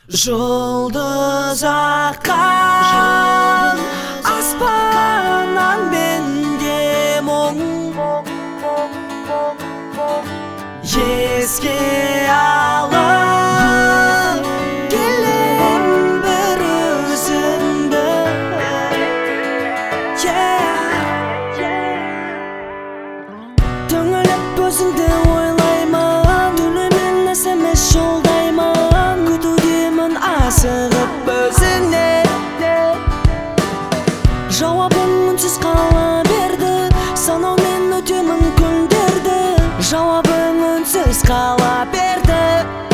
Жұлдыз аққан аспаннан менде мұң, еске алып келем бір өзіңді. Түңіліп өзіңді ойлаймын, түнімен SMS жолдаймын, күтудемін асығып өзіңнен. Жауабың үнсіз қала берді, санаумен өтемін күндерді. Жауабың үнсіз қала берді,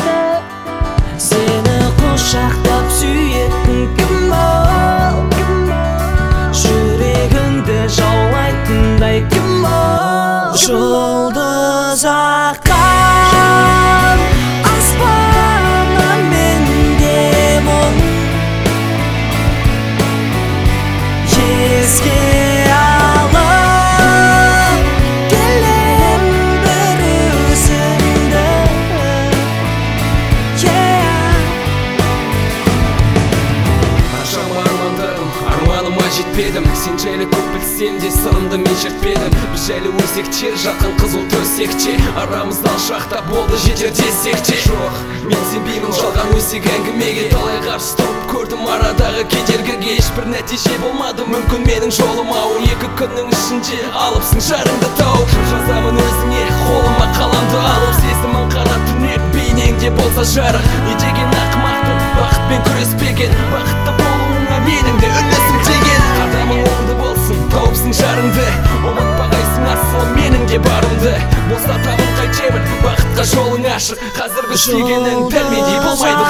сені құшақтап сүйетін кім ол? Жүрегіңді жаулайтындай кім ол? Жұлдыз аққан аспаннан менде мұң, еске алып келем бір өзіңді. Қаншама армандадым, арманыма жетпедім. Сен жайлы көп білсем де сырымды мен шертпедім. Біз жайлы өсекте, жақын қызыл төсекте, арамызда алшақта болды жетер десек те. Жоқ, мен сенбеймін жалған өсек әңгімеге. Талай қарсы тұрып көрдім арадағы кедергіге, ешбір нәтиже болмады мүмкін менің жолым. Ау, екі күннің ішінде алыпсың жарыңды тауып. Жазамын өзіңе қолыма қаламды алып, сезімін қара түнек бейнеңде болса жарық. Не деген ақымақпын бақытпен күреспеген, бақытты болуыңа менің де үлесім тиген. Қадамың оңды болсын, тауыпсың жарыңды, ұмытпағайсың асыл менің де барымды. Болса табын қайтемін, бақытқа жолың ашық. Қазіргі сүйгенің дәл мендей болмайды